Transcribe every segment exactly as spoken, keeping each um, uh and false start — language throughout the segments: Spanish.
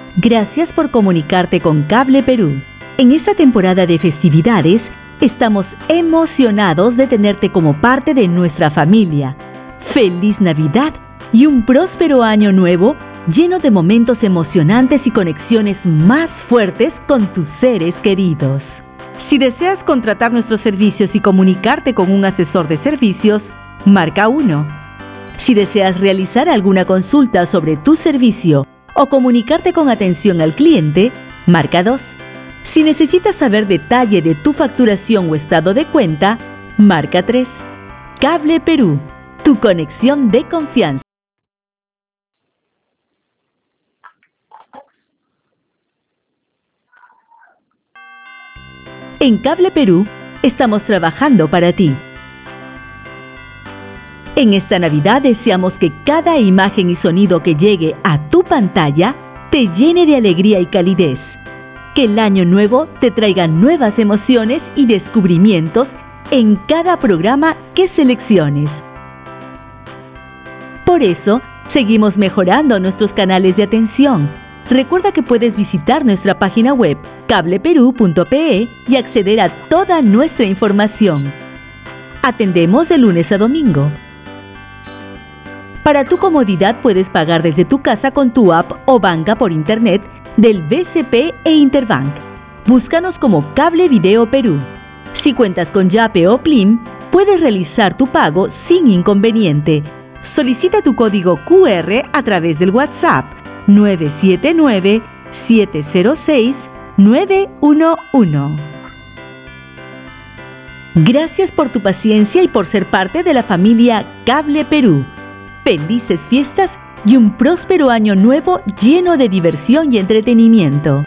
Gracias por comunicarte con Cable Perú. En esta temporada de festividades, estamos emocionados de tenerte como parte de nuestra familia. ¡Feliz Navidad y un próspero año nuevo lleno de momentos emocionantes y conexiones más fuertes con tus seres queridos! Si deseas contratar nuestros servicios y comunicarte con un asesor de servicios, marca uno. Si deseas realizar alguna consulta sobre tu servicio o comunicarte con atención al cliente, marca dos. Si necesitas saber detalle de tu facturación o estado de cuenta, marca tres. Cable Perú, tu conexión de confianza. En Cable Perú, estamos trabajando para ti. En esta Navidad deseamos que cada imagen y sonido que llegue a tu pantalla te llene de alegría y calidez. Que el año nuevo te traiga nuevas emociones y descubrimientos en cada programa que selecciones. Por eso, seguimos mejorando nuestros canales de atención. Recuerda que puedes visitar nuestra página web cable perú punto pe y acceder a toda nuestra información. Atendemos de lunes a domingo. Para tu comodidad puedes pagar desde tu casa con tu app o banca por internet del B C P e Interbank. Búscanos como Cable Video Perú. Si cuentas con Yape o Plim, puedes realizar tu pago sin inconveniente. Solicita tu código Q R a través del WhatsApp nueve siete nueve, siete cero seis, nueve uno uno. Gracias por tu paciencia y por ser parte de la familia Cable Perú. Felices fiestas y un próspero año nuevo lleno de diversión y entretenimiento.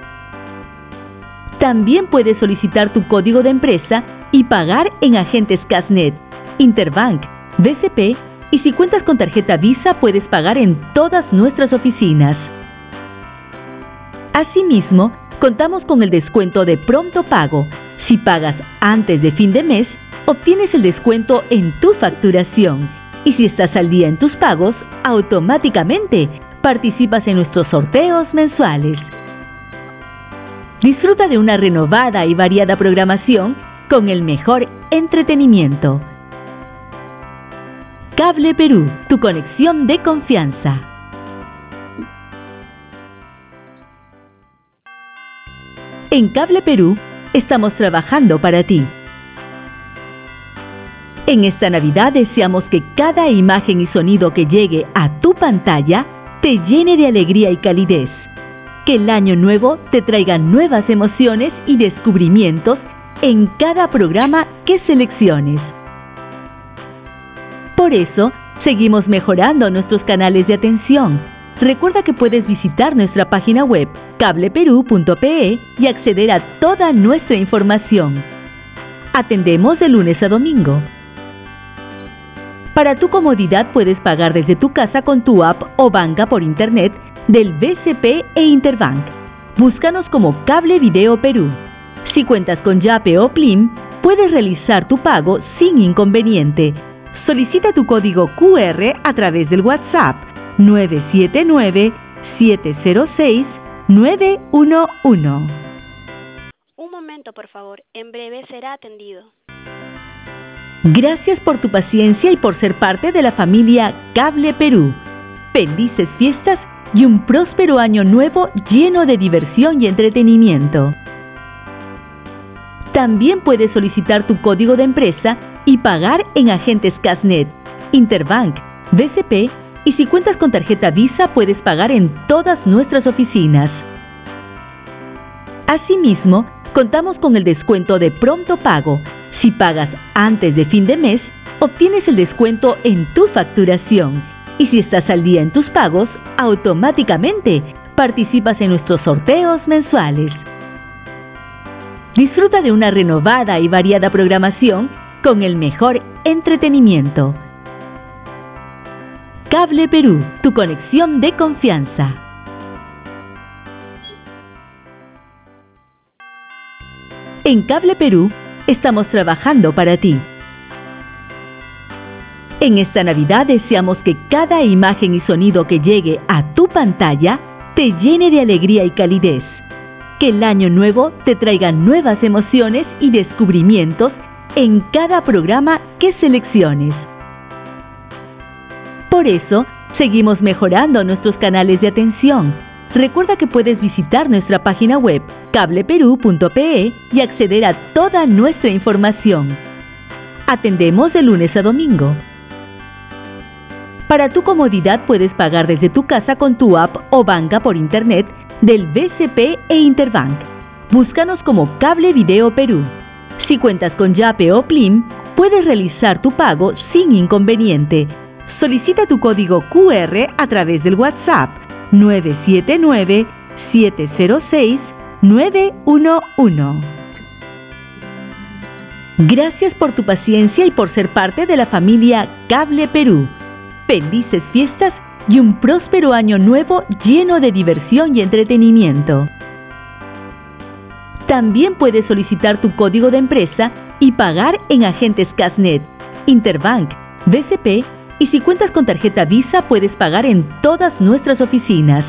También puedes solicitar tu código de empresa y pagar en agentes Casnet, Interbank, B C P y si cuentas con tarjeta Visa puedes pagar en todas nuestras oficinas. Asimismo, contamos con el descuento de pronto pago. Si pagas antes de fin de mes, obtienes el descuento en tu facturación. Y si estás al día en tus pagos, automáticamente participas en nuestros sorteos mensuales. Disfruta de una renovada y variada programación con el mejor entretenimiento. Cable Perú, tu conexión de confianza. En Cable Perú, estamos trabajando para ti. En esta Navidad deseamos que cada imagen y sonido que llegue a tu pantalla te llene de alegría y calidez. Que el año nuevo te traiga nuevas emociones y descubrimientos en cada programa que selecciones. Por eso, seguimos mejorando nuestros canales de atención. Recuerda que puedes visitar nuestra página web cable perú punto pe y acceder a toda nuestra información. Atendemos de lunes a domingo. Para tu comodidad puedes pagar desde tu casa con tu app o banca por internet del B C P e Interbank. Búscanos como Cable Video Perú. Si cuentas con Yape o Plim, puedes realizar tu pago sin inconveniente. Solicita tu código Q R a través del WhatsApp nueve siete nueve, siete cero seis, nueve uno uno. Un momento, por favor. En breve será atendido. Gracias por tu paciencia y por ser parte de la familia Cable Perú. Felices fiestas y un próspero año nuevo lleno de diversión y entretenimiento. También puedes solicitar tu código de empresa y pagar en agentes Casnet, Interbank, B C P y si cuentas con tarjeta Visa puedes pagar en todas nuestras oficinas. Asimismo, contamos con el descuento de pronto pago. Si pagas antes de fin de mes, obtienes el descuento en tu facturación. Y si estás al día en tus pagos, automáticamente participas en nuestros sorteos mensuales. Disfruta de una renovada y variada programación con el mejor entretenimiento. Cable Perú, tu conexión de confianza. En Cable Perú, estamos trabajando para ti. En esta Navidad deseamos que cada imagen y sonido que llegue a tu pantalla te llene de alegría y calidez. Que el año nuevo te traiga nuevas emociones y descubrimientos en cada programa que selecciones. Por eso, seguimos mejorando nuestros canales de atención. Recuerda que puedes visitar nuestra página web cable perú punto pe y acceder a toda nuestra información. Atendemos de lunes a domingo. Para tu comodidad puedes pagar desde tu casa con tu app o banca por internet del B C P e Interbank. Búscanos como Cable Video Perú. Si cuentas con Yape o Plim, puedes realizar tu pago sin inconveniente. Solicita tu código Q R a través del WhatsApp nueve siete nueve, siete cero seis, nueve uno uno. Gracias por tu paciencia y por ser parte de la familia Cable Perú. Felices fiestas y un próspero año nuevo lleno de diversión y entretenimiento. También puedes solicitar tu código de empresa y pagar en agentes Casnet, Interbank, B C P, y si cuentas con tarjeta Visa puedes pagar en todas nuestras oficinas.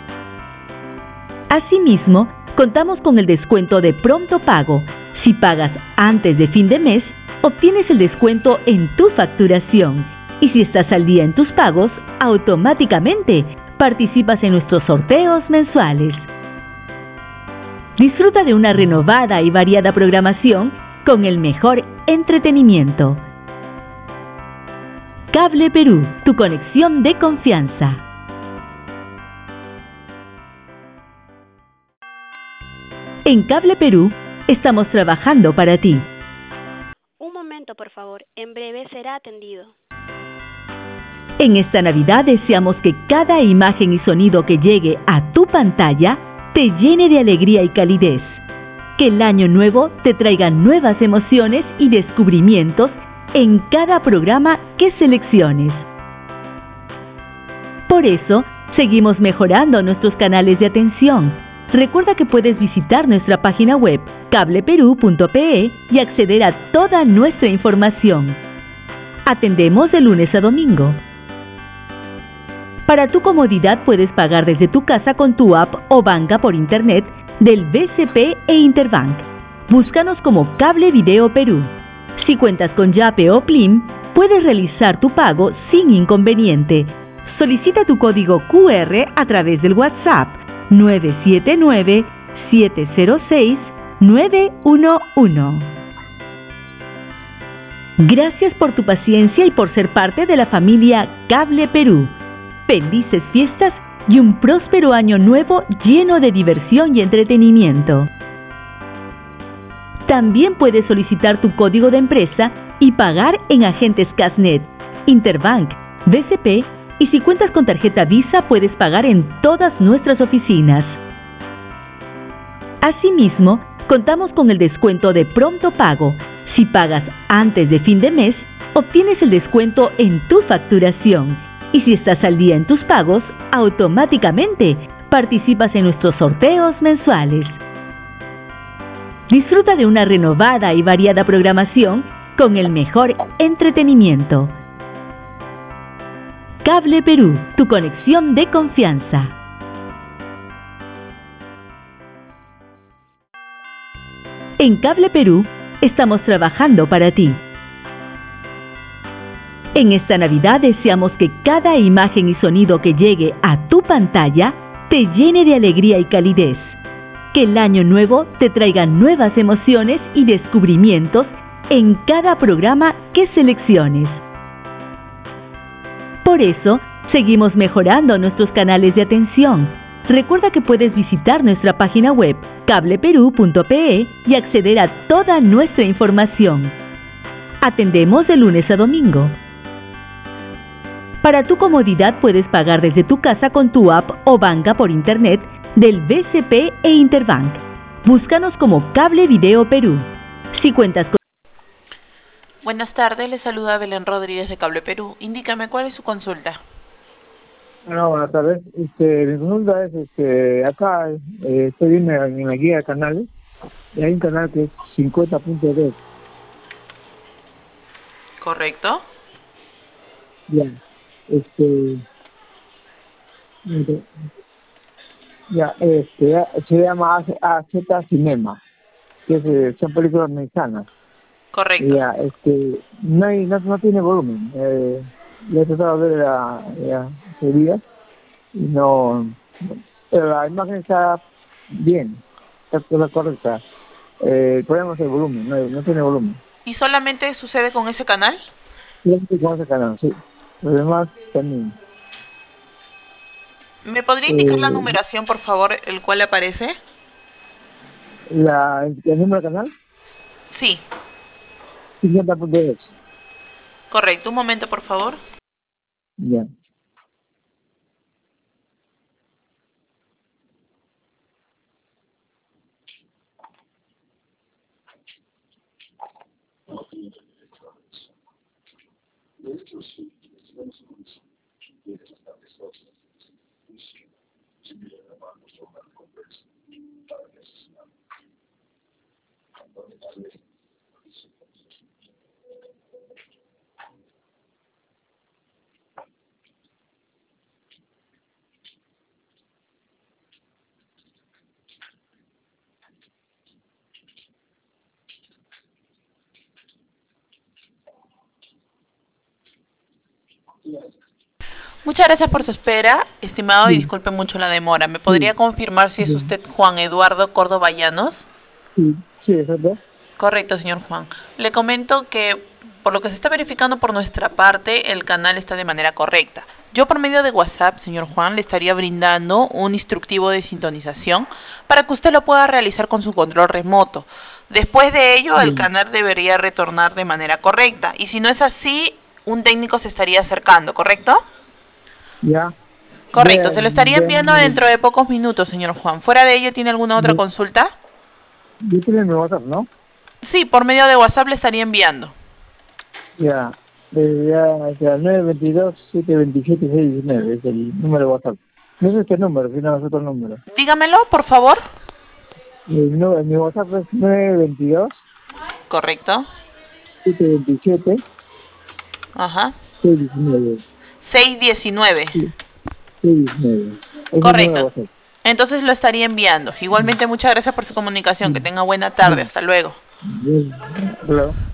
Asimismo, contamos con el descuento de pronto pago. Si pagas antes de fin de mes, obtienes el descuento en tu facturación. Y si estás al día en tus pagos, automáticamente participas en nuestros sorteos mensuales. Disfruta de una renovada y variada programación con el mejor entretenimiento. Cable Perú, tu conexión de confianza. En Cable Perú, estamos trabajando para ti. Un momento, por favor. En breve será atendido. En esta Navidad deseamos que cada imagen y sonido que llegue a tu pantalla te llene de alegría y calidez. Que el año nuevo te traiga nuevas emociones y descubrimientos en cada programa que selecciones. Por eso, seguimos mejorando nuestros canales de atención. Recuerda que puedes visitar nuestra página web cable perú punto pe y acceder a toda nuestra información. Atendemos de lunes a domingo. Para tu comodidad puedes pagar desde tu casa con tu app o banca por internet del B C P e Interbank. Búscanos como Cable Video Perú. Si cuentas con Yape o Plim, puedes realizar tu pago sin inconveniente. Solicita tu código Q R a través del WhatsApp nueve siete nueve, siete cero seis, nueve uno uno. Gracias por tu paciencia y por ser parte de la familia Cable Perú. Felices fiestas y un próspero año nuevo lleno de diversión y entretenimiento. También puedes solicitar tu código de empresa y pagar en agentes Casnet, Interbank, B C P, y si cuentas con tarjeta Visa puedes pagar en todas nuestras oficinas. Asimismo, contamos con el descuento de pronto pago. Si pagas antes de fin de mes, obtienes el descuento en tu facturación. Y si estás al día en tus pagos, automáticamente participas en nuestros sorteos mensuales. Disfruta de una renovada y variada programación con el mejor entretenimiento. Cable Perú, tu conexión de confianza. En Cable Perú, estamos trabajando para ti. En esta Navidad deseamos que cada imagen y sonido que llegue a tu pantalla te llene de alegría y calidez. Que el año nuevo te traiga nuevas emociones y descubrimientos en cada programa que selecciones. Por eso, seguimos mejorando nuestros canales de atención. Recuerda que puedes visitar nuestra página web cable perú punto pe y acceder a toda nuestra información. Atendemos de lunes a domingo. Para tu comodidad puedes pagar desde tu casa con tu app o banca por internet del B C P e Interbank. Búscanos como Cable Video Perú. Si cuentas con... Buenas tardes, le saluda Belén Rodríguez de Cable Perú. Indícame cuál es su consulta. Bueno, buenas tardes. Este, mi consulta es, este, acá eh, estoy viendo en, en la guía de canales y hay un canal que es cincuenta punto dos. ¿Correcto? Ya. Este, Ya, este, se llama A Z Cinema, que es, eh, son películas mexicanas. Correcto. Ya, este, no, hay, no, no tiene volumen. Eh, le he tratado de ver la, ya, ese día y no, pero la imagen está bien, está, está correcta. Eh, el problema es el volumen, no, no tiene volumen. ¿Y solamente sucede con ese canal? Siempre con ese canal, sí. Los demás también. ¿Me podría indicar la Eh, numeración, por favor, el cual le aparece? la, el número del canal, Sí, cincuenta punto dos. correcto. Un momento, por favor. Ya. Muchas gracias por su espera, estimado, y Sí, disculpe mucho la demora. ¿Me podría sí, confirmar si es sí, usted Juan Eduardo Córdoba Llanos? sí, sí, exacto. Correcto, señor Juan. Le comento que por lo que se está verificando por nuestra parte, el canal está de manera correcta. Yo por medio de WhatsApp, señor Juan, le estaría brindando un instructivo de sintonización para que usted lo pueda realizar con su control remoto. Después de ello, el Bien. canal debería retornar de manera correcta. Y si no es así, un técnico se estaría acercando, ¿correcto? Ya. Correcto, se lo estaría De, enviando de, dentro de pocos minutos, señor Juan. ¿Fuera de ello tiene alguna otra de, consulta? yo tengo mi WhatsApp, ¿no? Sí, por medio de WhatsApp le estaría enviando. Ya. De, ya, o sea, nueve dos dos, siete dos siete, seis uno nueve es el número de WhatsApp. No es este número, sino es otro número. Dígamelo, por favor. El, nu- mi WhatsApp es nueve dos dos, Correcto. siete dos siete, Ajá. seis uno nueve. seis diecinueve. Sí, seis uno nueve. Es el número de Correcto. WhatsApp. Entonces lo estaría enviando. Igualmente muchas gracias por su comunicación. Que tenga buena tarde. Bien. Hasta luego. Bien. Hello.